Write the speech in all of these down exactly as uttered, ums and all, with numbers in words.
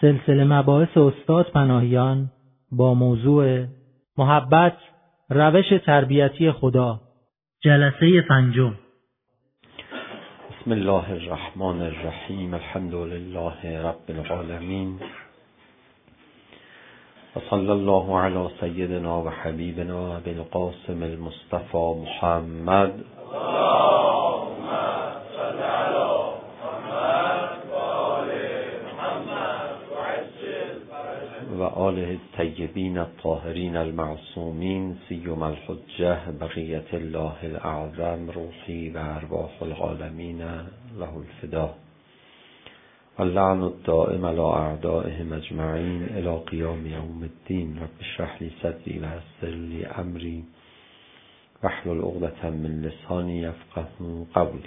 سلسله مباحث استاد پناهیان با موضوع محبت، روش تربیتی خدا، جلسه پنجم. بسم الله الرحمن الرحیم. الحمد لله رب العالمین و صلی الله علی سیدنا و حبیبنا ابی القاسم المصطفى محمد و آله الطیبین الطاهرین المعصومین سیما الحجة بقیة الله الاعظم روحی و ارواح العالمین له الفدا اللعن الدائم على اعدائهم اجمعین الی قیام یوم الدین. رب اشرح لی صدری و یسر لی امری واحلل عقدة من لسانی یفقهوا قولی.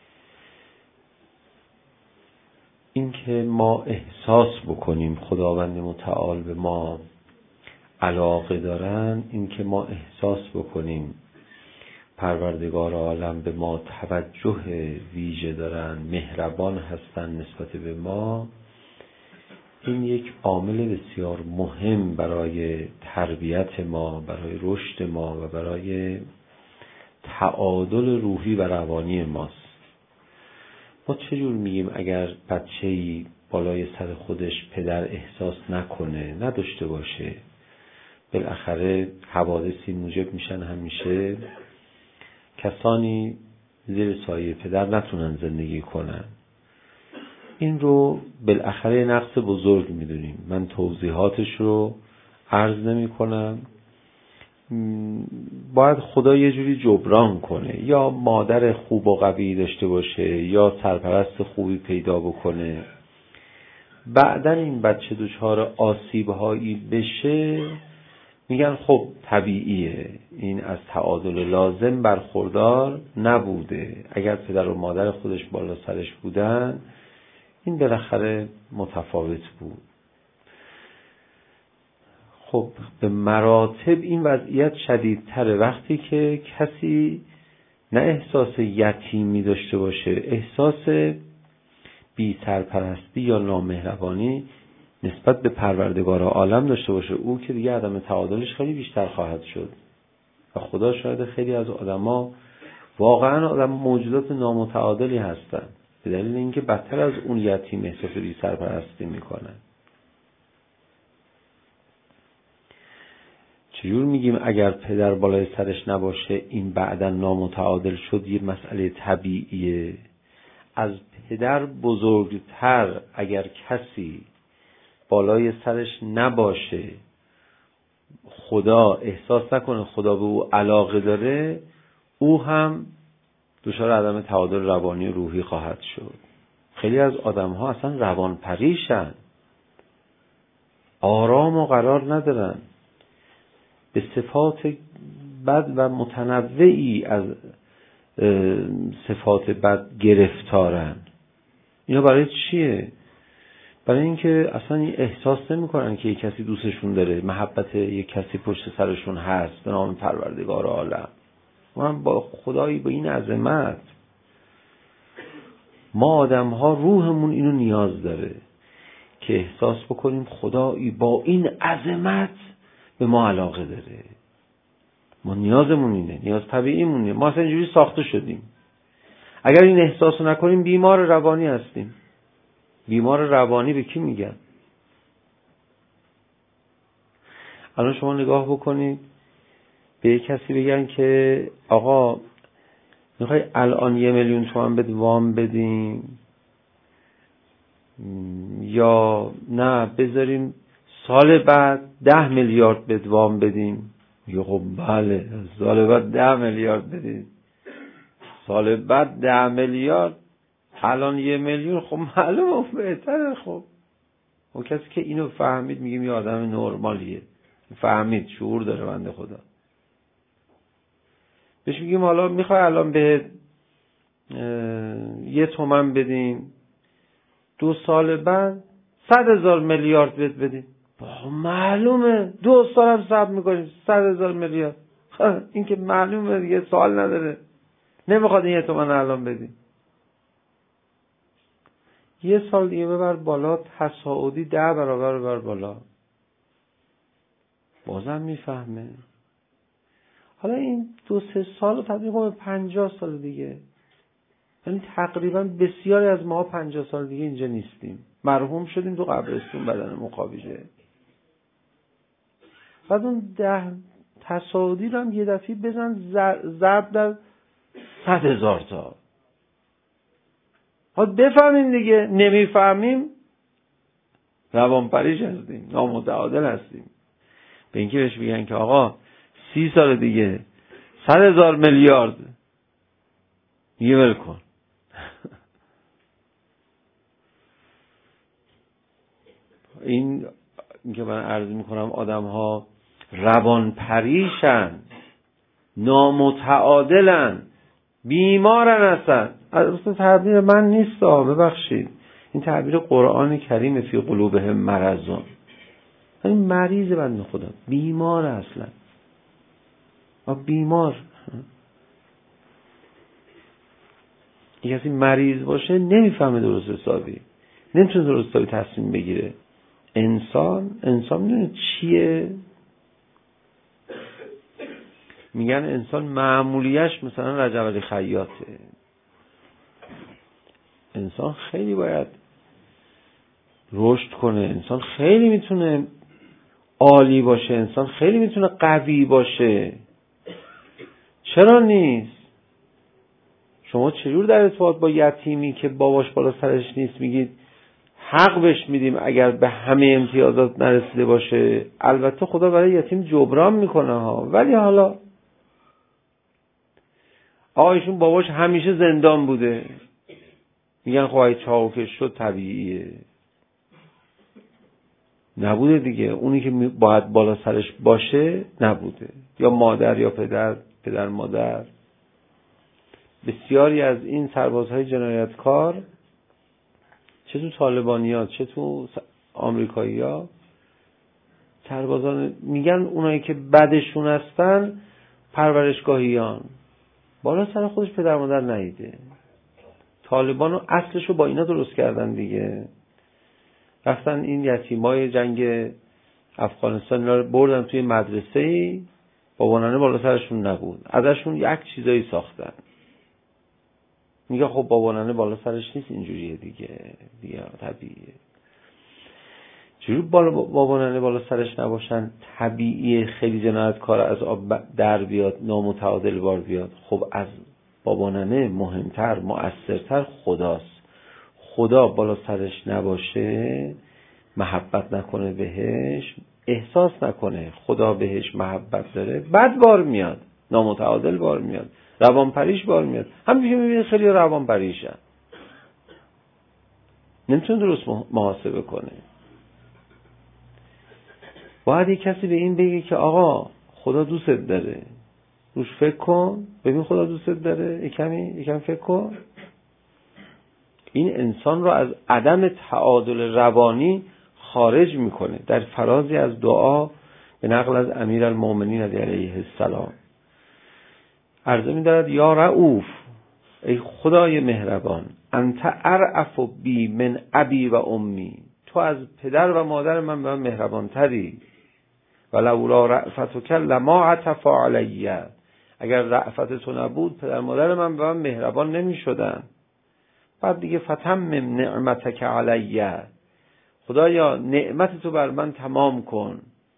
این که ما احساس بکنیم خداوند متعال به ما علاقه دارن، این که ما احساس بکنیم پروردگار عالم به ما توجه ویژه دارن، مهربان هستن نسبت به ما، این یک عامل بسیار مهم برای تربیت ما، برای رشد ما و برای تعادل روحی و روانی ماست. ما چجور میگیم اگر بچه‌ای بالای سر خودش پدر احساس نکنه، نداشته باشه، بالاخره حوادثی موجب میشن همیشه کسانی زیر سایه پدر نتونن زندگی کنن. این رو بالاخره نقص بزرگ میدونیم. من توضیحاتش رو عرض نمی کنم. باید خدا یه جوری جبران کنه، یا مادر خوب و قوی داشته باشه یا سرپرست خوبی پیدا بکنه. بعدن این بچه دچار آسیب‌هایی بشه، میگن خب طبیعیه، این از تعادل لازم برخوردار نبوده. اگر پدر و مادر خودش بالا سرش بودن این بالاخره متفاوت بود. خب به مراتب این وضعیت شدیدتره وقتی که کسی نه احساس یتیمی داشته باشه، احساس بی سرپرستی یا نامهربانی نسبت به پروردگار عالم داشته باشه. او که دیگه عدم تعادلش خیلی بیشتر خواهد شد و خدا شاید خیلی از آدما واقعا آدم موجودات نامتعادلی هستن به دلیل اینکه بدتر از اون یتیم احساس بی سرپرستی میکنن. چجور میگیم اگر پدر بالای سرش نباشه این بعداً نامتعادل شد؟ یه مسئله طبیعیه. از پدر بزرگتر اگر کسی بالای سرش نباشه، خدا احساس نکنه خدا به او علاقه داره، او هم دچار عدم تعادل روانی و روحی خواهد شد. خیلی از آدم ها اصلا روان پریشن، آرام و قرار ندارن، به صفات بد و متنوعی از صفات بد گرفتارن. اینا برای چیه؟ برای اینکه اصلا احساس نمی کنن که یک کسی دوستشون داره، محبت یک کسی پشت سرشون هست به نام پروردگار عالم. من با خدایی با این عظمت، ما آدم ها روحمون اینو نیاز داره که احساس بکنیم خدایی با این عظمت به ما علاقه داره. ما نیازمون اینه، نیاز طبیعیمون اینه. ما اصلا اینجوری ساخته شدیم. اگر این احساس نکنیم بیمار روانی هستیم. بیمار روانی به کی میگن؟ الان شما نگاه بکنید به یک کسی بگن که آقا میخوای الان یه میلیون تومان بده وام بدیم یا نه بذاریم سال بعد ده میلیارد بد وام بدیم؟ میگه خب بله سال بعد ده میلیارد بدید. سال بعد ده میلیارد، الان یه میلیون، خب معلومه بهتره. خب اون کسی که اینو فهمید میگیم یه آدم نرمالیه، فهمید، شعور داره بنده خدا. بهش میگیم حالا میخوای الان به یه تومن بدیم، دو سال بعد صد هزار میلیارد بد بدیم. معلومه دو سال هم صبر میکنیم صد هزار میلیارد. این که معلومه دیگه سوال نداره، نمیخواد این یه تومن الان بدیم. یه سال دیگه ببر بالا، تصاعدی ده برابر ببر بالا، بازم میفهمه. حالا این دو سه سال رو تبدیل کنه به پنجاه سال دیگه. یعنی تقریبا بسیاری از ما پنجاه سال دیگه اینجا نیستیم، مرحوم شدیم تو قبرستون بدن مخابیجه. بعد اون ده تصاعدی رو هم یه دفعه بزن ضرب در صد هزار تا. ها بفهمیم دیگه، نمیفهمیم روانپریش هستیم، نامتعادل هستیم. به اینکه بهش بگن که آقا سی سال دیگه صد هزار میلیارد یه ول کن. این که من عرض میکنم آدم ها روانپریشن، نامتعادلن، بیمارن. هستن. اصلا تعبیر من نیست، ببخشید، این تعبیر قرآن کریم فی قلوبهم مرضون. این مریض بنده خدا، بیمار اصلا، بیمار. یک کسی مریض باشه نمیفهمه درست حسابی، نمیتونه درست حسابی تصمیم بگیره. انسان انسان میدونه چیه؟ میگن انسان معمولیش مثلا رجب علی خیاطه. انسان خیلی باید رشد کنه، انسان خیلی میتونه عالی باشه، انسان خیلی میتونه قوی باشه. چرا نیست؟ شما چجور در ارتباط با یتیمی که باباش بالا سرش نیست میگید حق بهش میدیم اگر به همه امتیازات نرسیده باشه؟ البته خدا برای یتیم جبران میکنه ها، ولی حالا آقایشون باباش همیشه زندان بوده، میگن خب اگه چاوکش شد طبیعیه. نبوده دیگه، اونی که باید بالا سرش باشه نبوده، یا مادر یا پدر، پدر مادر. بسیاری از این سربازهای جنایتکار، چه تو طالبانیات چه تو آمریکایی‌ها، سربازان میگن اونایی که بدشون هستن پرورشگاهیان، بالا سر خودش پدر مادر نیده. طالبانو اصلشو با اینا درست کردن دیگه. رفتن این یتیمای جنگ افغانستان اینا رو بردن توی مدرسه‌ای، بابانانه بالا سرشون نبود، ازشون یک چیزایی ساختن. میگه خب بابانانه بالا سرش نیست، اینجوریه دیگه، دیگه طبیعیه. چجور بالا بابانانه بالا سرش نباشن طبیعیه خیلی جنایتکار از آب در بیاد، نامتعادل بار بیاد؟ خب از بابانانه مهمتر مؤثرتر خداست. خدا بالا سرش نباشه، محبت نکنه بهش، احساس نکنه خدا بهش محبت داره، بد بار میاد، نامتعادل بار میاد، روانپریش بار میاد. همینجوری میبینید خیلی روانپریشن، نمیتونه درست محاسبه کنه. باید یک کسی به این بگه که آقا خدا دوست داره، روش فکر کن، ببین خدا دوست داره، یکمی یکم فکر کن. این انسان رو از عدم تعادل روانی خارج میکنه. در فرازی از دعا به نقل از امیرالمومنین علیه السلام عرضه می‌دارد یا رؤوف، ای خدای مهربان، انت ارأف بی من ابی و امی، تو از پدر و مادر من به من مهربان تری. ولولا رأفتک لما عطف علی، اگر رأفت تو نبود پدر مادر من به من مهربان نمی شدن. بعد دیگه فتمم نعمتک علی، خدایا نعمت تو بر من تمام کن.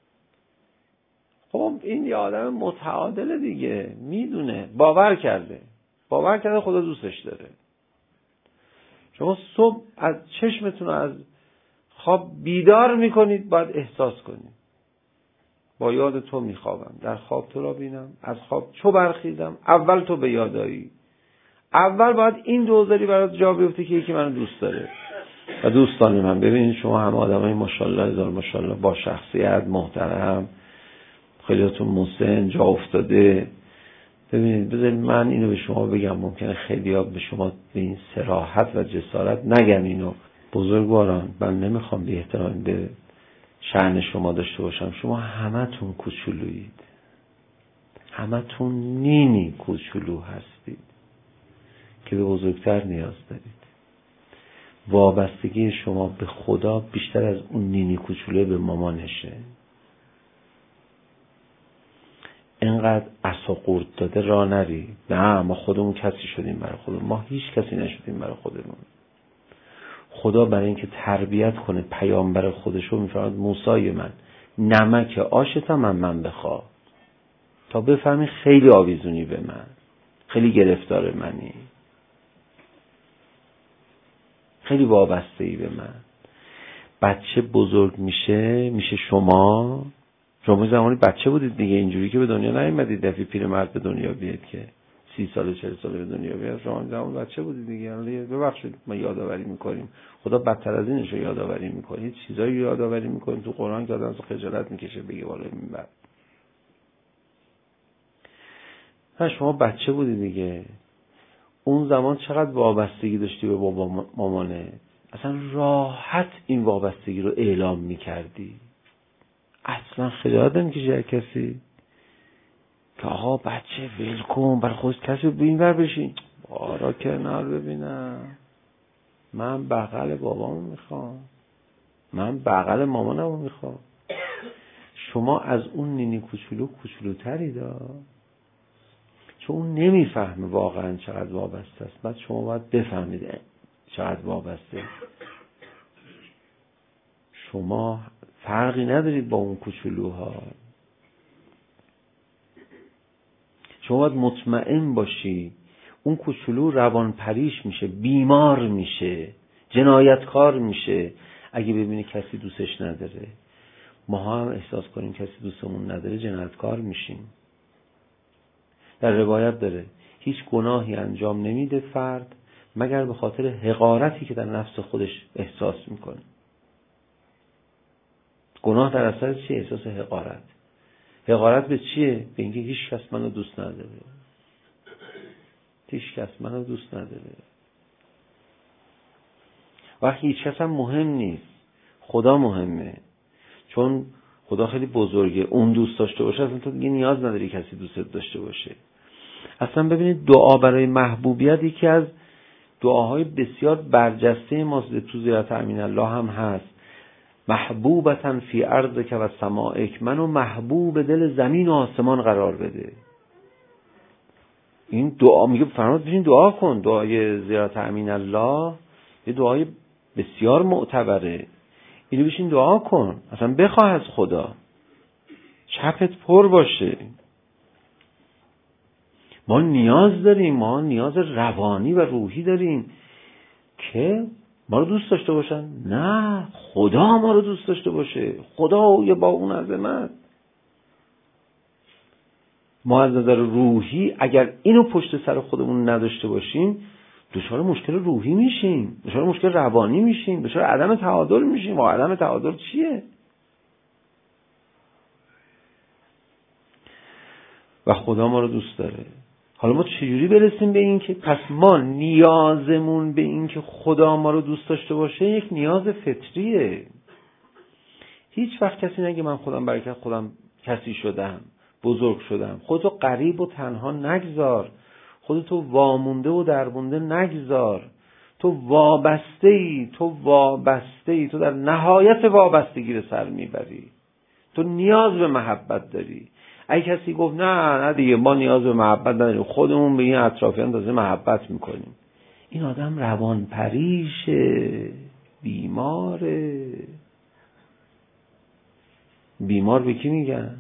خب این یه آدم متعادل دیگه، میدونه، باور کرده باور کرده خدا دوستش داره. شما صبح از چشمتون از خواب بیدار میکنید، باید احساس کنید با یاد تو میخوابم، در خواب تو را بینم، از خواب چو برخیزم اول تو به یادایی. اول باید این دوزاری برات جا بیفته که یکی منو دوست داره و دوستان من. ببینید شما هم آدمای ماشاءالله هزار ماشاءالله با شخصیت محترم، خیلیاتون مسن جا افتاده. ببینید بذارید من اینو به شما بگم، ممکنه خیلی‌ها به شما به این صراحت و جسارت نگم اینو. بزرگواران، من نمیخوام بی احترامی به شأن شما داشته باشم، شما همتون کوچولویید، همتون نینی کوچولو هستید که به بزرگتر نیاز دارید. وابستگی شما به خدا بیشتر از اون نینی کوچوله به مامانشه. اینقدر عصا قورت داده راه نری. نه ما خودمون کسی شدیم برای خودمون، ما هیچ کسی نشدیم برای خودمون. خدا برای اینکه تربیت کنه پیامبر خودشو میفرماد موسی من نمک آشتم من من بخوا تا بفهمی خیلی آویزونی به من، خیلی گرفتار منی، خیلی وابسته ای به من. بچه بزرگ میشه میشه شما شما زمانی بچه بودید دیگه، اینجوری که به دنیا نیومدید دفعه پیرمرد به دنیا بیاد که سی ساله چهل ساله به دنیا بیاد. شما زمان بچه بودید دیگه. ببخشید ما یادآوری میکنیم، خدا بدتر از اینش رو یادآوری میکنه. هیچ چیزایی یادآوری میکنیم تو قرآن که آدم خجالت میکشه بگه بالای منبر. نه شما بچه بودید دیگه. اون زمان چقدر وابستگی داشتی به بابا مامانه، اصلا راحت این وابستگی رو اعلام میکردی، اصلا خجالت نمیکشی از کسی که آقا بچه ول کن برای خودت کسی رو اینور بشین. بارا کنار ببینم، من بغل بابامو میخوام، من بغل مامانمو میخوام. شما از اون نینی کوچولو کوچولوتری دار، چون اون نمیفهمه واقعا چقدر وابسته است. بعد شما باید بفهمید چقدر وابسته. شما فرقی ندارید با اون کوچولوها. شما باید مطمئن باشی اون کوچولو روان پریش میشه، بیمار میشه، جنایتکار میشه اگه ببینه کسی دوستش نداره. ما هم احساس کنیم کسی دوستمون نداره جنایتکار میشیم. در روایت داره هیچ گناهی انجام نمیده فرد مگر به خاطر حقارتی که در نفس خودش احساس میکنه. گناه در اثر چیه؟ احساس حقارت. حقارت به چیه؟ به اینکه هیچ کس منو دوست نداره، هیچ کس منو دوست نداره. وقتی هیچ کس هم مهم نیست، خدا مهمه. چون خدا خیلی بزرگه، اون دوست داشته باشه اصلا تو دیگه نیاز نداری کسی دوست داشته باشه. اصلا ببینید دعا برای محبوبیت یکی از دعاهای بسیار برجسته ماست. تو زیارت امین الله هم هست محبوبتن فی ارضک و سمائک، منو محبوب دل زمین و آسمان قرار بده. این دعا میگه فرمود بشین دعا کن. دعای زیارت امین الله یه دعای بسیار معتبره، اینو بشین دعا کن، اصلا بخواه از خدا، چپت پر باشه. ما نیاز داریم، ما نیاز روانی و روحی داریم که ما رو دوست داشته باشن. نه، خدا ما رو دوست داشته باشه. خدا یه با اون عظمت. ما از نظر روحی اگر اینو پشت سر خودمون نداشته باشیم دچار مشکل روحی میشیم، دچار مشکل روانی میشیم، دچار عدم تعادل میشیم. و عدم تعادل چیه؟ و خدا ما رو دوست داره. حالا ما چجوری برسیم به این که پس ما نیازمون به این که خدا ما رو دوست داشته باشه یک نیاز فطریه. هیچ وقت کسی نگه من خودم برکت خودم کسی شدم، بزرگ شدم. خودتو غریب و تنها نگذار، خودتو وامونده و درمونده نگذار. تو وابسته ای، تو وابسته ای، تو در نهایت وابستگی رو سر میبری. تو نیاز به محبت داری. اگه کسی گفت نه نه دیگه ما نیاز به محبت نداریم، خودمون به این اطرافیان تازه محبت میکنیم، این آدم روان پریشه، بیماره. بیمار به کی میگن؟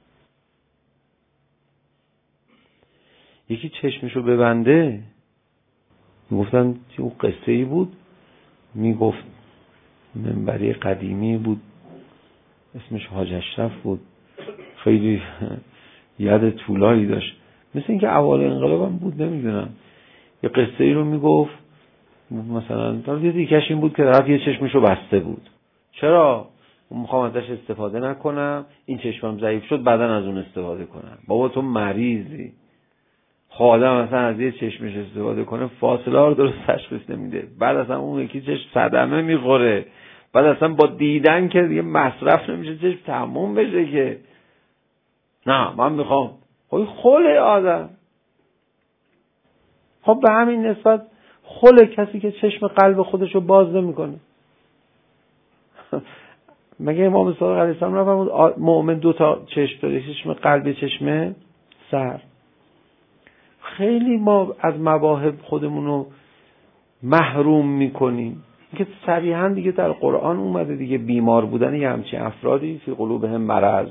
یکی چشمشو ببنده. میگفتن اون قصه ای بود، میگفت منبری قدیمی بود اسمش حاج اشرف بود، خیلی ید طولایی داشت، مثل اینکه اول انقلاب هم بود، نمیدونم. یه قصه ای رو میگفت مثلا یه دیگه‌ش این بود که طرف یه چشمشو بسته بود. چرا؟ میخوام ازش استفاده نکنم، این چشمم ضعیف شد بعدن از اون استفاده کنم. بابا تو مریضی. خادم مثلا از یه چشمش استفاده کنه فاصله رو درست تشخیص نمیده، بعد اصلا اون یکی چشم صدمه میخوره، بعد اصلا با دیدن که دیگه مصرف نمیشه چشم تموم بشه که نه من میخوام. خب خله آدم. خب به همین نسبت خل کسی که چشم قلب خودشو باز نمیکنه. مگه امام صادق علیه السلام نفرمود مؤمن دو تا چشم داره، چشم قلب، چشم سر. خیلی ما از مواهب خودمونو محروم میکنیم که صریحا دیگه در قرآن اومده دیگه، بیمار بودن یه همچین افرادی فی قلوبهم مرض.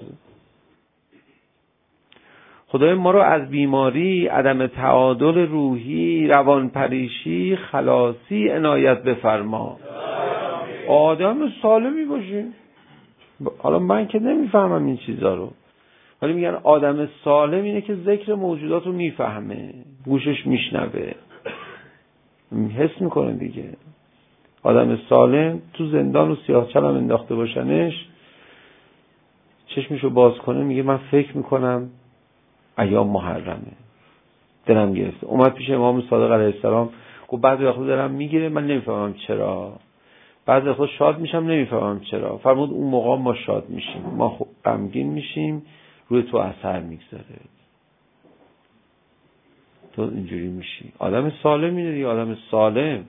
خدای ما رو از بیماری، عدم تعادل روحی، روانپریشی، خلاصی عنایت بفرما. آدم سالمی باشیم. حالا من که نمیفهمم این چیزا رو، ولی میگن آدم سالم اینه که ذکر موجودات رو میفهمه، گوشش میشنوه، حس میکنه دیگه. آدم سالم تو زندان و سیاه‌چال هم انداخته باشنش، چشمشو باز کنه میگه من فکر میکنم ایام محرمه، دلم گرفته. اومد پیش امام صادق علیه السلام، گفت بعضی وقتا دلم میگیره من نمیفهمم چرا، بعضی وقتا شاد میشم نمیفهمم چرا. فرمود اون موقع ما شاد میشیم، ما غمگین میشیم، روی تو اثر میگذاره، تو اینجوری میشی. آدم سالم اینه دیگه، آدم سالم.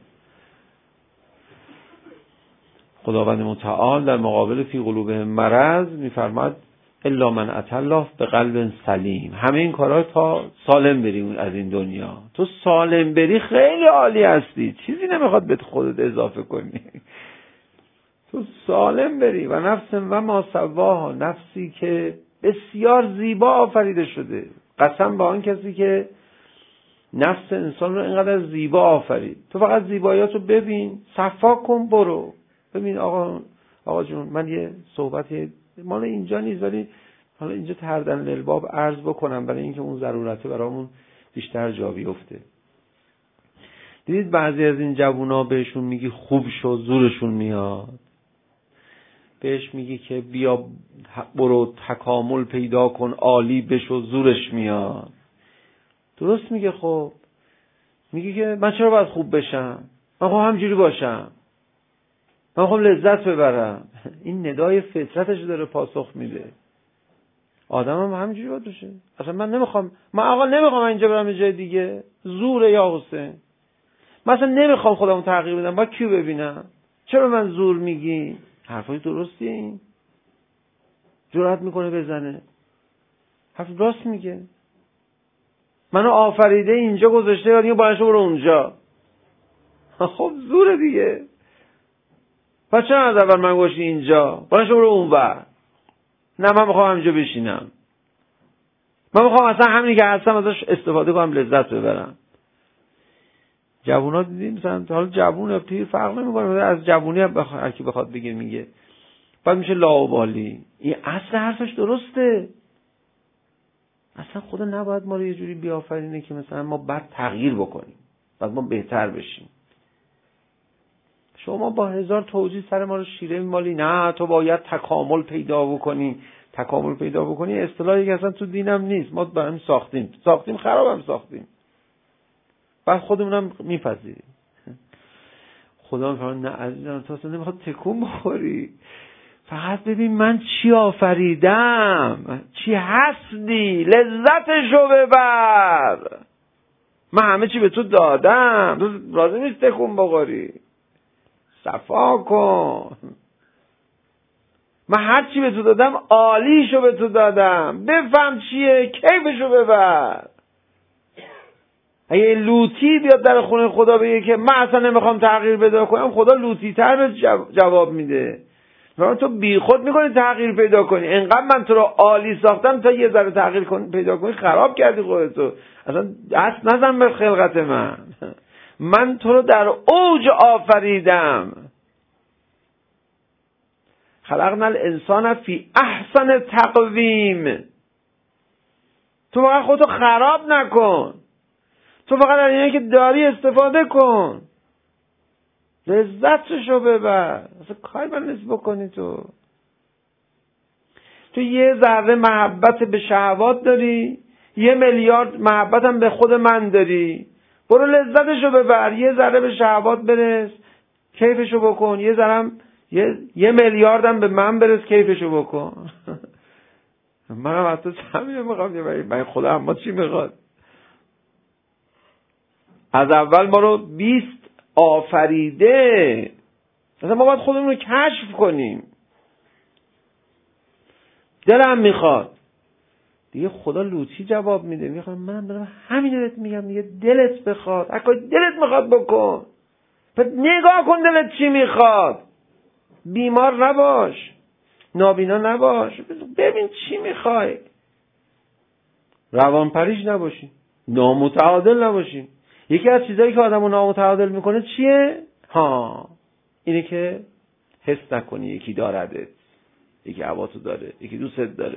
خداوند متعال در مقابل فی قلوبهم مرض میفرماد الا من اتى الله بقلب سلیم. همه این کارها تا سالم بریم از این دنیا. تو سالم بری خیلی عالی هستی، چیزی نمیخواد به خودت اضافه کنی. تو سالم بری. و نفس و ما سواها، نفسی که بسیار زیبا آفریده شده. قسم به آن کسی که نفس انسان رو اینقدر زیبا آفرید. تو فقط زیباییاتو ببین، صفا کن، برو ببین. آقا آقا جون من یه صحبتی مال اینجا نیست، ولی حالا اینجا تردن للباب عرض بکنم برای اینکه اون ضرورته برامون بیشتر جا بیفته. دیدید بعضی از این جوونا بهشون میگی خوب شو، زورشون میاد. بهش میگی که بیا برو تکامل پیدا کن، عالی بشو، زورش میاد. درست میگه. خب میگه که من چرا باید خوب بشم؟ من خب همجوری باشم، من خب لذت ببرم. این ندای فطرتش داره پاسخ میده. آدم هم همجوری باید بشه. اصلا من نمیخوام، من آقا نمیخوام اینجا برم یه جای دیگه، زوره یا حسین. من اصلا نمیخوام خودمو تغییر بدم، باید کیو ببینم؟ چرا من زور میگی؟ حرفای درستی این؟ جرأت میکنه بزنه، حرف راست میگه. منو آفریده اینجا گذاشته، یا دیگه باید برو اونجا. خب زوره دیگه. پس چرا از اول من گوشی اینجا؟ باید برو اونور. نه من میخوام همینجا بشینم، من میخوام اصلا همینی که هستم ازش استفاده کنم، لذت ببرم. جوونا دیدیم مثلا، حالا جوون یا پیر فرق نمیکنه، از جوونی هم بخواد هر کی بخواد بگه میگه، بعد میشه لاابالی. این اصل حرفش درسته. اصلا خدا نباید ما رو یه جوری بیافرینه که مثلا ما بعد تغییر بکنیم، بعد ما بهتر بشیم. شما با هزار توجیه سر ما رو شیره میمالی، نه تو باید تکامل پیدا بکنی. تکامل پیدا بکنی اصطلاحی که اصلا تو دینم نیست، ما برام ساختیم ساختیم خرابم ساختیم، بعد خودمونم میپذیریم. خدا میفرماید نه عزیزم، تو اصلا نمیخواد تکون بخوری، فقط ببین من چی آفریدم، چی هستی، لذتشو ببر. من همه چی به تو دادم، تو راضی نیست تکون بخوری، صفا کن. من هر چی به تو دادم عالیشو به تو دادم، بفهم چیه، کیفشو ببر. اگه لوطی بیاد در خونه خدا بگه که من اصلا نمیخوام تغییر پیدا کنم، خدا لوطی تر به جواب میده. مثلا تو بی خود میکنی تغییر پیدا کنی، انقدر من تو رو عالی ساختم تا یه ذره تغییر کن پیدا کنی خراب کردی خودتو. اصلا دست نزن به خلقت من. من تو رو در اوج آفریدم. خلقنا الانسان فی احسن تقویم. تو فقط خودتو خراب نکن، تو فقط از اینه که داری استفاده کن، لذتشو ببر. اصلا کاری من نیست بکنی. تو تو یه ذره محبت به شهوات داری، یه میلیارد محبت هم به خود من داری، برو لذتشو ببر. یه ذره به شهوات برس، کیفشو بکن. یه ذره یه یه میلیارد هم به من برس، کیفشو بکن. منم حتی همین میخوام. من خدا اما چی میخواد؟ از اول ما رو بیست آفریده. مثلا ما باید خودمون رو کشف کنیم. دلم میخواد دیگه، خدا لوطی جواب میده، میخوام من برم همین بهت میگم دیگه، دلت بخواد اگه دلت میخواد بکن. پس نگاه کن دلت چی میخواد. بیمار نباش، نابینا نباش، ببین چی میخوای. روانپریش نباشی، نامتعادل نباشی. یکی از چیزایی که آدمو نامتعادل میکنه چیه؟ ها اینه که حس نکنی یکی داردت، یکی هواتو داره، یکی دوستت داره.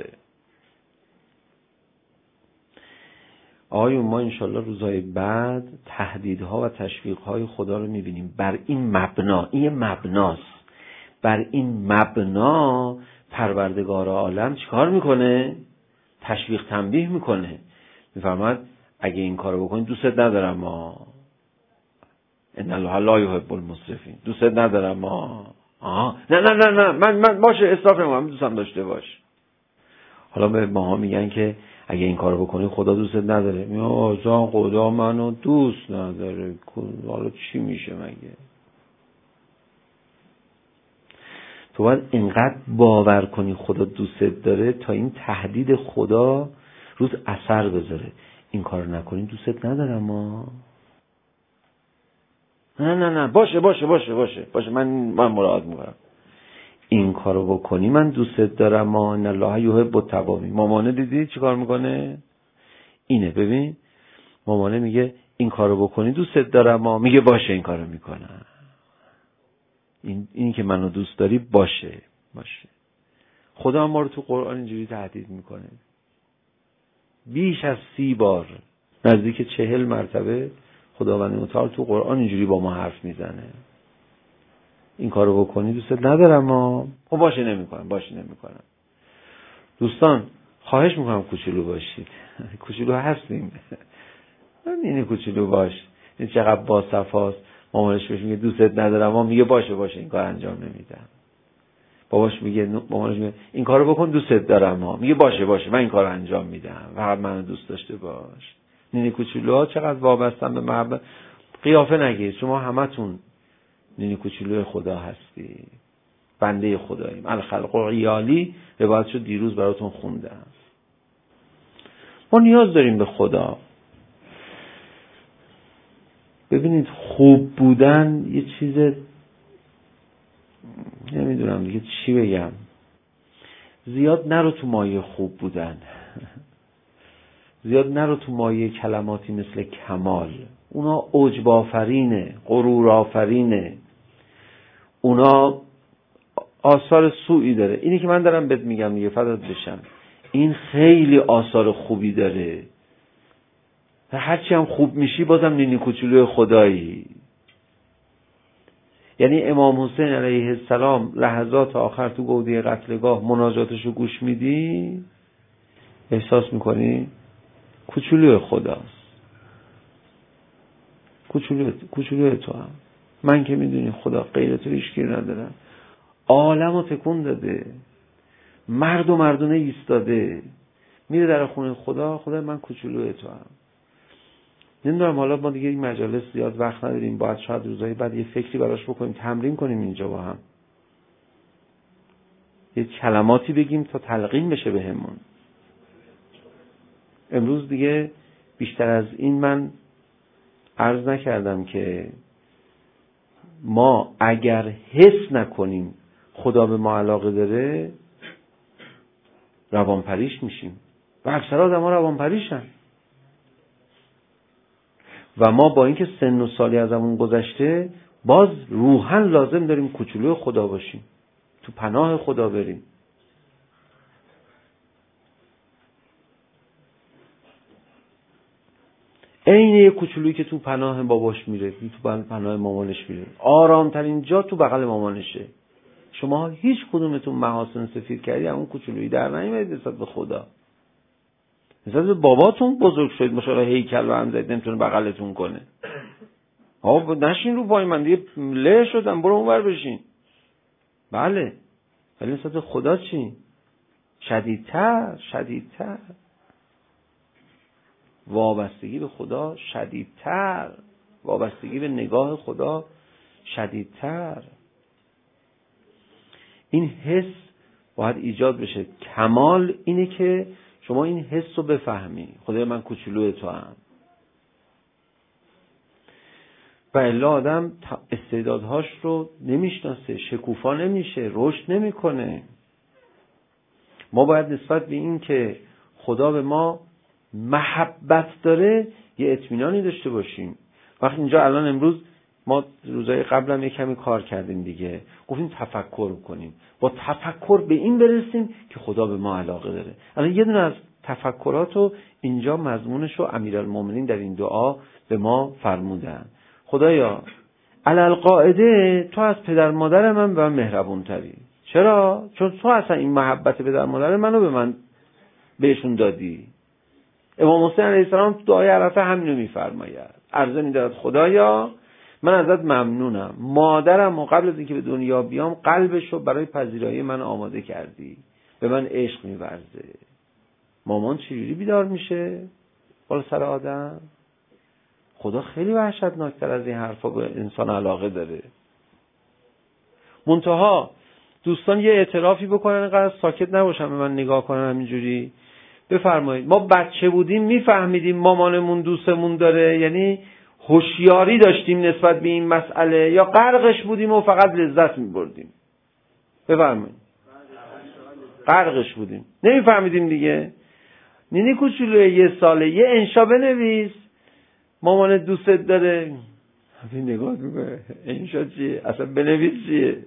آقایون ما انشالله روزهای بعد تهدیدها و تشویقهای خدا رو میبینیم. بر این مبنا، این مبناست، بر این مبنا پروردگار عالم چیکار میکنه؟ تشویق تنبیه میکنه. میفرماد اگه این کارو بکنی دوستت ندارم ما، ان الله لا یحب المسرفین، دوستت ندارم ما. آه نه نه نه نه من من باشه اسراف نمیکنم، دوستم داشته باش. حالا به ماها میگن که اگه این کارو بکنی خدا دوستت نداره. میگه جان خدا منو دوست نداره، حالا چی میشه مگه؟ تو باید اینقدر باور کنی خدا دوستت داره تا این تهدید خدا روز اثر بذاره. این کارو نکنی دوستت ندارم ما. نه نه نه باشه باشه باشه باشه باشه من من مراعات میکنم. این کارو بکنی من دوستت دارم ما. ان الله یحب التوابین. مامانه دیدی چی کار میکنه؟ اینه ببین، مامانه میگه این کارو بکنی دوستت دارم ما، میگه باشه این کارو میکنم. این این که منو دوست داری باشه باشه. خدا ما رو تو قرآن اینجوری تهدید میکنه. بیش از سی بار، نزدیک چهل مرتبه خداوند متعال تو قرآن اینجوری با ما حرف میزنه. این کارو بکنی دوستت ندارم ما. خب باشه نمیکنم، باشه نمیکنم. دوستان خواهش میکنم کوچولو باشید. کوچولو هستیم. اینه کوچولو باش. این چقدر با صفاست. مامانش بهش میگه دوستت ندارم ما، میگه باشه باشه این کار انجام نمیدم. باباش میگه مامانش میگه این کارو بکن دوستت دارم ما، میگه باشه باشه من این کارو انجام میدم، فقط منو دوست داشته باش. نینی کوچولوها چقدر وابستن به محبت. قیافه نگیر، شما همتون نینی کوچولوی خدا هستی، بنده خداییم. الخلق عیالی روایتشو دیروز براتون خوندم. ما نیاز داریم به خدا. ببینید خوب بودن یه چیز، نمیدونم دیگه چی بگم، زیاد نرو تو مایه خوب بودن. زیاد نرو تو مایه کلماتی مثل کمال. اونا عجب آفرینه، غرور آفرینه، اونا آثار سوئی داره. اینی که من دارم بهت میگم دیگه، فدات بشم، این خیلی آثار خوبی داره. هرچی هم خوب میشی بازم نینی کوچولوی خدایی. یعنی امام حسین علیه السلام لحظات آخر تو گودی قتلگاه مناجاتشو گوش میدی، احساس میکنی کوچولوی خداست. کوچولوی کوچولوی تو هم. من که میدونی خدا غیر تو هیچ کی ندارم. عالمو تکون داده، مرد و مردونه ایستاده، میره در خونه خدا. خدا من کوچولوی تو هم. نمیدونم، حالا ما دیگه این مجالس زیاد وقت نداریم، باید شاید روزهای بعد یه فکری براش بکنیم، تمرین کنیم اینجا با هم، یه کلماتی بگیم تا تلقین بشه بهمون. امروز دیگه بیشتر از این من عرض نکردم که ما اگر حس نکنیم خدا به ما علاقه داره روانپریش میشیم و اکثر آدم ها روانپریشن. و ما با اینکه سن و سالی ازمون گذشته باز روحاً لازم داریم کوچولوی خدا باشیم، تو پناه خدا بریم. این یه کوچولویی که تو پناه باباش میره، تو پناه مامانش میره، آرامترین جا تو بغل مامانشه. شما هیچ کدومتون محاسن سفید کردی اون کوچولویی در نمیاد نسبت به خدا. نسبت به باباتون بزرگ شد، ماشاءالله هیکل و هم زد نمیتونه بغلتون کنه. آقا نشین رو پای من دیگه، له شدم، برو اونور بشین. بله، ولی نسبت به خدا چی؟ شدیدتر شدیدتر وابستگی به خدا شدیدتر. وابستگی به نگاه خدا شدیدتر. این حس باید ایجاد بشه. کمال اینه که شما این حس رو بفهمی، خدای من کوچولوی تو هم. و الا آدم استعدادهاش رو نمیشناسه، شکوفا نمیشه، رشد نمیکنه. ما باید نسبت به این که خدا به ما محبت داره یه اطمینانی داشته باشیم. وقتی اینجا الان امروز ما روزهای قبلم یه کمی کار کردیم دیگه، گفتیم تفکر کنیم، با تفکر به این برسیم که خدا به ما علاقه داره. الان یه دونه از تفکراتو اینجا مضمونشو امیرالمومنین در این دعا به ما فرمودن. خدایا علالقاعده تو از پدر مادر من به من مهربون تری. چرا؟ چون تو اصلا این محبت پدر مادر منو به من بهشون دادی. امام حسین علیه السلام تو دعای عرفه همینو میفرماید. عرضه می‌دارد خدایا من ازت ممنونم، مادرم و قبل از اینکه به دنیا بیام قلبشو برای پذیرایی من آماده کردی، به من عشق می‌ورزه. مامان چجوری بیدار میشه بالا سر آدم؟ خدا خیلی وحشتناکتر از این حرفا به انسان علاقه داره. منتها دوستان یه اعترافی بکنن، اینقدر ساکت نباشن به من نگاه کنن همینجوری. بفرمایید ما بچه بودیم میفهمیدیم مامانمون دوستمون داره، یعنی هوشیاری داشتیم نسبت به این مسئله، یا غرقش بودیم و فقط لذت میبردیم؟ بفرمایید. غرقش بودیم نمیفهمیدیم دیگه. نینی کوچولوی یه ساله یه انشا بنویس مامانت دوستت داره، همین نگاه میکنه انشا چیه؟ اصلا بنویس چیه؟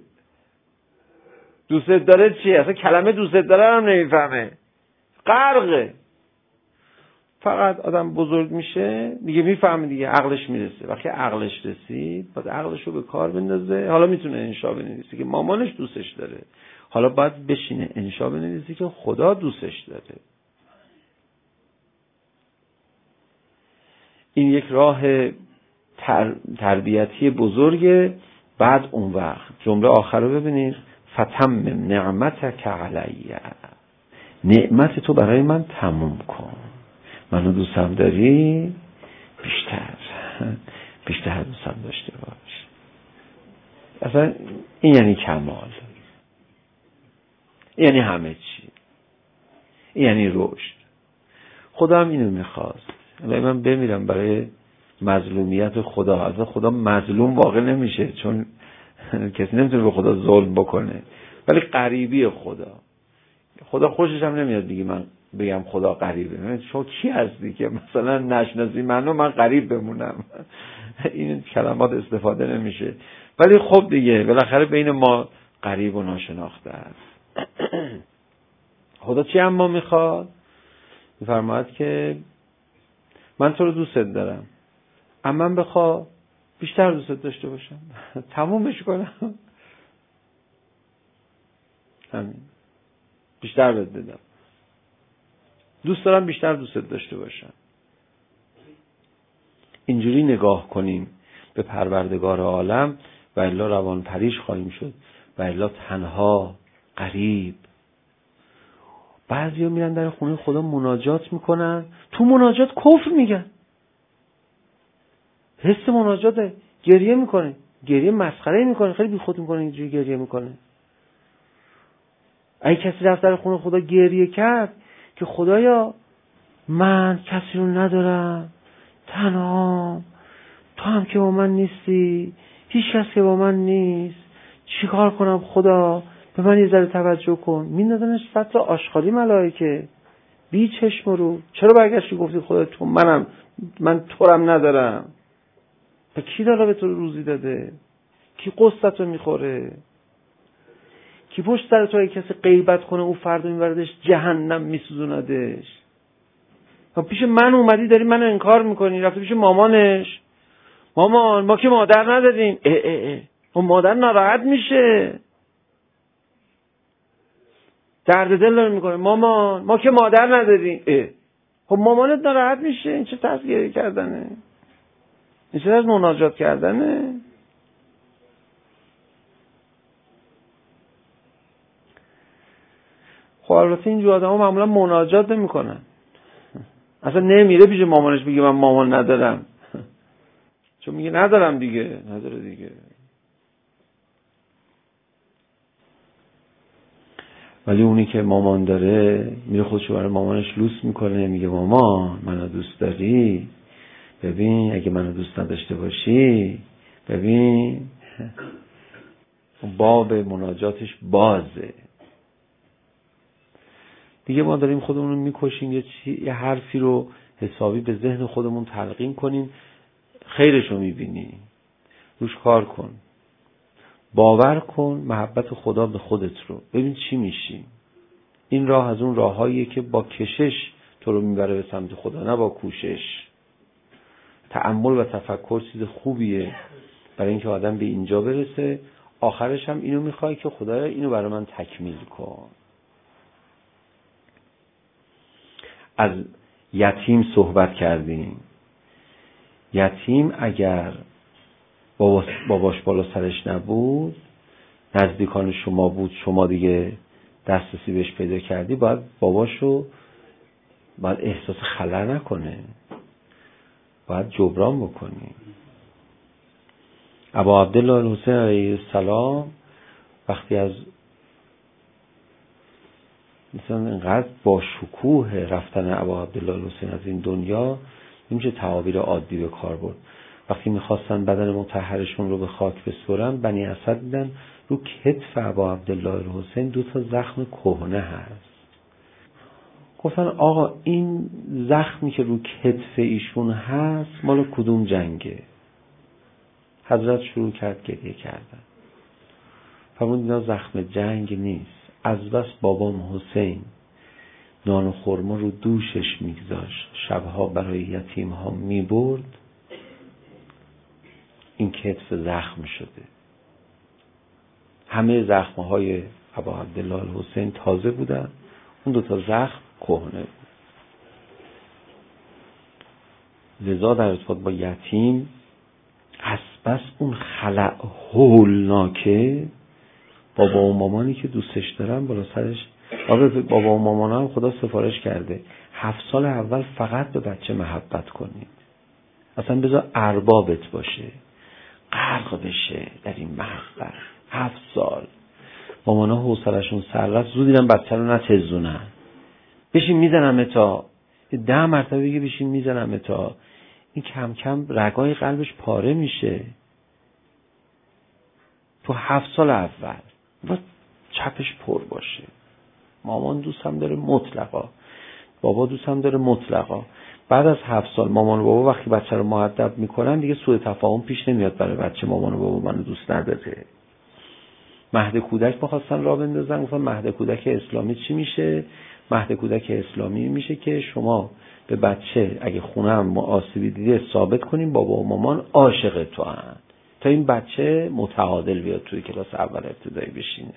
دوستت داره چیه؟ اصلا کلمه دوستت داره هم نمیفهمه، غرقه. فقط آدم بزرگ میشه دیگه میفهمه دیگه، عقلش میرسه. وقتی عقلش رسید باید عقلش رو به کار بندازه. حالا میتونه انشا بنویسه که مامانش دوستش داره، حالا باید بشینه انشا بنویسه که خدا دوستش داره. این یک راه تر... تربیتی بزرگه. بعد اون وقت جمله آخر رو ببینید، فتمم نعمتک علیه، نعمت تو برای من تموم کن. منو دوستم داری؟ بیشتر بیشتر دوستم داشته باش. اصلا این یعنی کمال، این یعنی همه چی، این یعنی رشد. خدا هم اینو میخواست. الان من بمیرم برای مظلومیت خدا. از خدا مظلوم واقع نمیشه، چون کسی نمیتونه به خدا ظلم بکنه، ولی قریبی خدا. خدا خوشش هم نمیاد دیگه من بگم خدا قریبه. شما کی هستی که مثلا نشناسی منو من قریب بمونم؟ این کلمات استفاده نمیشه. ولی خب دیگه بالاخره بین ما قریب و ناشناخته است. خدا چی هم ما میخواد؟ میفرماید که من تو رو دوستت دارم، اما من بخوا بیشتر دوستت داشته باشم، تمومش کنم، همین، بیشتر بهت بدم. دوست دارم بیشتر دوستت داشته باشم. اینجوری نگاه کنیم به پروردگار عالم و الا روان پریش خواهیم شد، و الا تنها، غریب. بعضیا میرن در خونه خدا مناجات میکنن، تو مناجات کفر میگن. حس مناجاته، گریه میکنه، گریه مسخره میکنه، خیلی بیخود میکنه اینجوری گریه میکنه. اگه کسی رفت در خونه خدا گریه کرد که خدایا من کسی رو ندارم، تنهام، تو هم که با من نیستی، هیچ کس که با من نیست، چیکار کنم خدا؟ به من یه ذره توجه کن. میندازنش سطل آشغالی ملائکه بی چشم رو. چرا برگشتی گفتی خدا تو منم، من تو رم ندارم؟ و کی داره به تو روزی داده؟ کی قصتو میخوره؟ کی پشت سر تو اگه کسی غیبت کنه او فردا میبردش جهنم میسوزوندش؟ و پیش من اومدی داری من انکار میکنی، رفتی پیش مامانش، مامان ما که مادر نداریم. اه اه اه و مادر ناراحت میشه، درد دل داره میکنه، مامان ما که مادر نداریم. اه خب مامانت ناراحت میشه. این چه طرز گریه کردنه؟ این چه طرز مناجات کردنه؟ خب البته اینجور آدم ها معمولا مناجات نمی کنن، اصلا نمیره پیش مامانش بگه من مامان ندارم. چون میگه ندارم دیگه، نداره دیگه. ولی اونی که مامان داره میره خودشو برای مامانش لوس میکنه، میگه مامان منو دوست داری؟ ببین اگه منو دوست نداشته باشی ببین. باب مناجاتش بازه دیگه. ما داریم خودمون رو میکشیم یه, چی... یه حرفی رو حسابی به ذهن خودمون تلقین کنیم، خیرش رو میبینی، روش کار کن، باور کن محبت خدا به خودت رو، ببین چی میشی. این راه از اون راهاییه که با کشش تو رو میبره به سمت خدا، نه با کوشش. تأمل و تفکر چیز خوبیه برای اینکه آدم به اینجا برسه. آخرش هم اینو میخوای که خدایا اینو برای من تکمیل کن. از یتیم صحبت کردیم. یتیم اگر باباش بالا سرش نبود، نزدیکان شما بود، شما دیگه دسترسی بهش پیدا کردی، باید باباشو باید احساس خلأ نکنه، باید جبران بکنی. ابا عبدالله الحسین علیه السلام وقتی از مثلا اینقدر با شکوه رفتن ابا عبدالله الحسین از این دنیا نمیشه تعابیر عادی به کار برد. وقتی میخواستن بدن مطهرشون رو به خاک بسپرن، بنی اسد دیدن رو کتف ابا عبدالله الحسین دو تا زخم کهنه هست. گفتن آقا این زخمی که رو کتف ایشون هست مال کدوم جنگه؟ حضرت شروع کرد گریه کردن. فرمود اینا زخم جنگ نیست، از بس بابام حسین نان و خرما رو دوشش میگذاشت، شبها برای یتیم ها میبرد، این کتف زخم شده. همه زخم های ابا عبدالله الحسین تازه بودن، اون دوتا زخم کهنه بود. لذا در ارتباط با یتیم از بس اون خلأ هولناکه، بابا و مامانی که دوستش دارن بالا سرش. بابا و مامان هم خدا سفارش کرده هفت سال اول فقط به بچه محبت کنید، اصلا بذار اربابت باشه، غرق بشه در این محبت. هفت سال مامانا حوصله‌شون سر رفت، زود دیدن بچه رو نتزونن، بشین میزنم تا ده مرتبه بگه بشین میزنم تا این کم کم رگای قلبش پاره میشه. تو هفت سال اول و چپش پر باشه. مامان دوستم داره مطلقا، بابا دوستم داره مطلقا. بعد از هفت سال مامان و بابا وقتی بچه رو مؤدب میکنن دیگه سوء تفاهم پیش نمیاد برای بچه مامان و بابا منو دوست نداره. مهد کودک بخواستن راه بندازن، گفتن مهد کودک اسلامی چی میشه؟ مهد کودک اسلامی میشه که شما به بچه اگه خونه هم آسیبی دیده ثابت کنیم بابا و مامان عاشق تو هن، تا این بچه متعادل بیاد توی کلاس اول ابتدایی بشینه.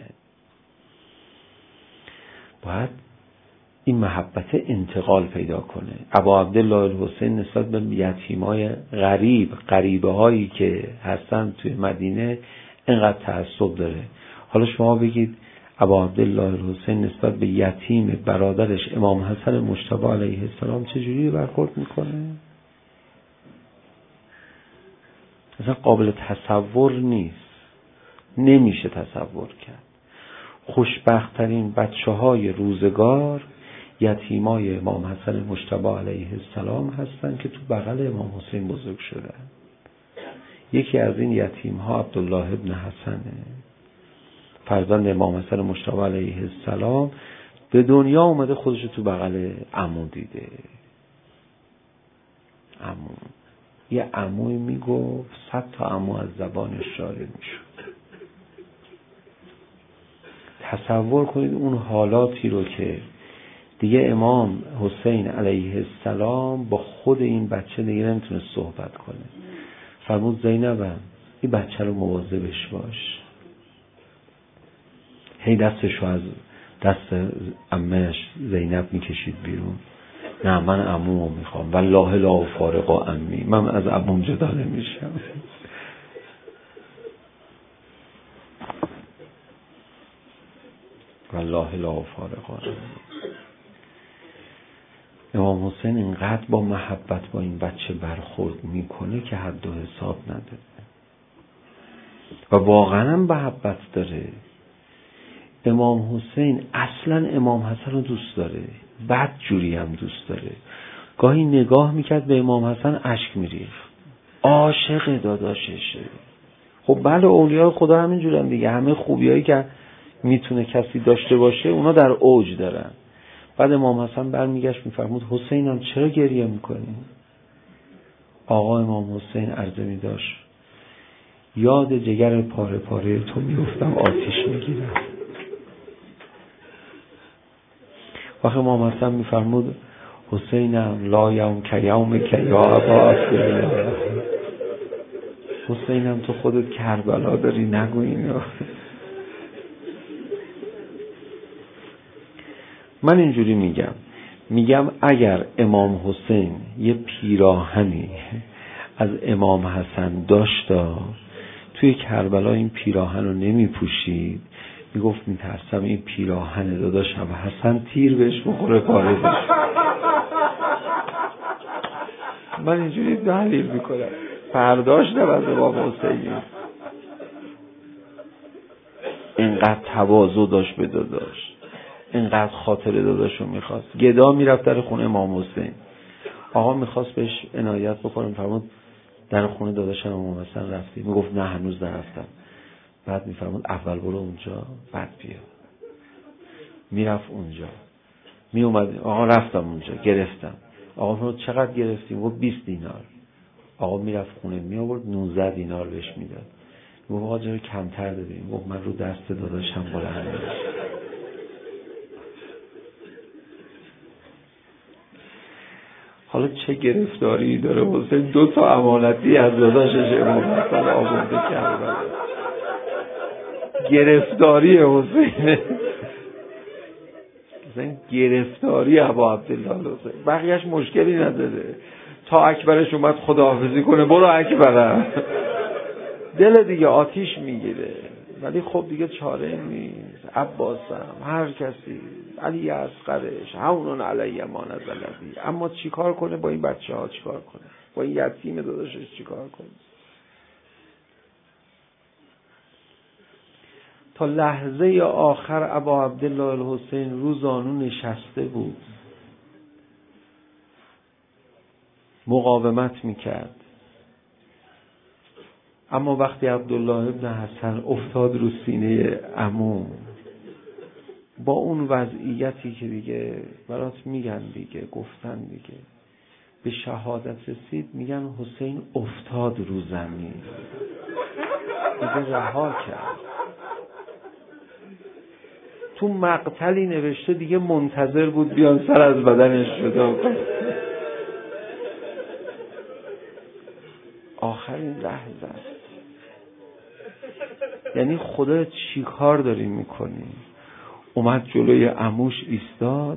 باید این محبت انتقال پیدا کنه. ابا عبدالله الحسین نسبت به یتیمای غریب، غریبه هایی که هستن توی مدینه اینقدر تعصب داره. حالا شما بگید ابا عبدالله الحسین نسبت به یتیم برادرش امام حسن مجتبی علیه السلام چجوری برخورد میکنه؟ اصلا قابل تصور نیست، نمیشه تصور کرد. خوشبخت‌ترین بچه‌های روزگار یتیمای امام حسن مجتبی علیه السلام هستن که تو بغل امام حسین بزرگ شدن. یکی از این یتیم‌ها عبدالله ابن حسنه، فرزند امام حسن مجتبی علیه السلام. به دنیا اومده خودش تو بغل عمو دیده. عمو یه عموی میگفت صد تا عمو از زبانش شاره میشد. تصور کنید اون حالاتی رو که دیگه امام حسین علیه السلام با خود این بچه دیگه نمیتونه صحبت کنه. فرمود زینبم این بچه رو مواظبش باش. هی دستش رو از دست عمه‌اش زینب میکشید بیرون. نه من عمومو میخوام، والله لا فارق عمی، من از عموم جدا نمیشم. والله لا فارق عمی. امام امام حسین اینقدر با محبت با این بچه برخورد میکنه که حد و حساب نداره و واقعا هم محبت داره. امام حسین اصلا امام حسن رو دوست داره، بد جوری هم دوست داره. گاهی نگاه میکرد به امام حسن اشک میریخت، عاشق داداششه. خب بله اولیاء خدا همین جورن دیگه، همه خوبیایی که میتونه کسی داشته باشه اونا در اوج دارن. بعد امام حسن برمیگشت میفرمود حسینم چرا گریه میکنی؟ آقا امام حسین عرضه میداشت یاد جگر پاره پاره تو میفتم آتیش میگیرم. وقتی امام حسن میفرمود حسینم لا یوم که یوم که یا ابا عبدالله، حسینم تو خودت کربلا داری نگو اینو. من اینجوری میگم میگم اگر امام حسین یه پیراهنی از امام حسن داشتا توی کربلا این پیراهن رو نمی پوشید، میگفت میترسم این پیراهن داداشم حسن تیر بهش بخوره پاره بشه. من اینجوری دلیل میکنم پرداشتم از امام حسینی، اینقدر تواضع داشت به داداش، اینقدر خاطر داداشو میخواست. گدا میرفت در خونه امام حسین، آقا میخواست بهش عنایت بکنه، فرمود در خونه داداشم امام حسن رفتی؟ میگفت نه هنوز نرفتم. بعد میفرمود اول برو اونجا بعد بیا. میرفت اونجا، میومد آقا رفتم اونجا گرفتم. آقا فرمود چقدر گرفتیم؟ گفت بیست دینار. آقا میرفت خونه می آورد نوزده دینار بهش میداد. گفت آقا چرا کمتر دادیم؟ گفت من رو دست داداشم بلند نمی‌شم. حالا چه گرفتاری داره حسین؟ دو تا امانتی از داداشش امام حسن آورده کرده. گرفتاری حسین حسین گرفتاری ابا عبدالله حسین، بقیهش مشکلی نداره. تا اکبرش اومد خداحافظی کنه برو اکبرم، دل دیگه آتیش میگیره. ولی خب دیگه چاره نیست. عباسم هر کسی، علی اصغرش هونون علی ما نزلبی، اما چیکار کنه با این بچه ها؟ چیکار کنه با این یتیم داداشش؟ چیکار کنه؟ تا لحظه آخر ابا عبدالله الحسین رو زانو نشسته بود، مقاومت میکرد. اما وقتی عبدالله ابن حسن افتاد رو سینه عمو، با اون وضعیتی که دیگه برات میگن دیگه، گفتن دیگه، به شهادت رسید، میگن حسین افتاد رو زمین، دیگه رها کرد. تو مقتلی نوشته دیگه منتظر بود بیان سر از بدنش جدا کنه. آخرین لحظه است. یعنی خدا چی کار داری میکنی؟ اومد جلوی عموش ایستاد،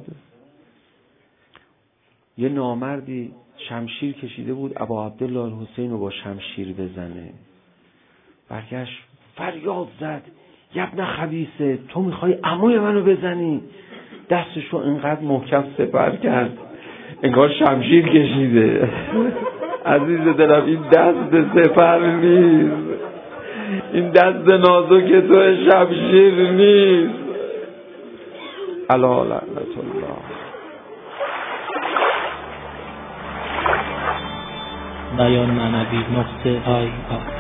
یه نامردی شمشیر کشیده بود ابا عبدالله الحسین رو با شمشیر بزنه، برگشت فریاد زد یبن خبیثه، تو میخوای عموی منو بزنی؟ دستشو اینقدر محکم سپر کرد انگار شمشیر کشیده. عزیز دلم این دست سپر نیست، این دست نازک تو شمشیر نیست. الا لعنت الله. بیان معنوی نقطه آی آی